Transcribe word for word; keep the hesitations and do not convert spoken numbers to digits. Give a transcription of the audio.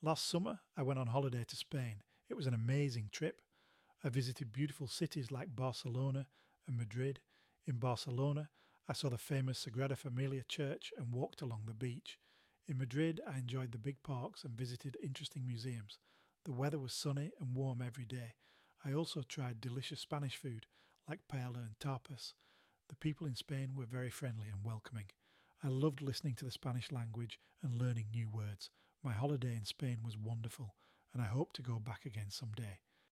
Last summer, I went on holiday to Spain. It was an amazing trip. I visited beautiful cities like Barcelona and Madrid. In Barcelona, I saw the famous Sagrada Familia church and walked along the beach. In Madrid, I enjoyed the big parks and visited interesting museums. The weather was sunny and warm every day. I also tried delicious Spanish food like paella and tapas. The people in Spain were very friendly and welcoming. I loved listening to the Spanish language and learning new words. My holiday in Spain was wonderful, and I hope to go back again someday.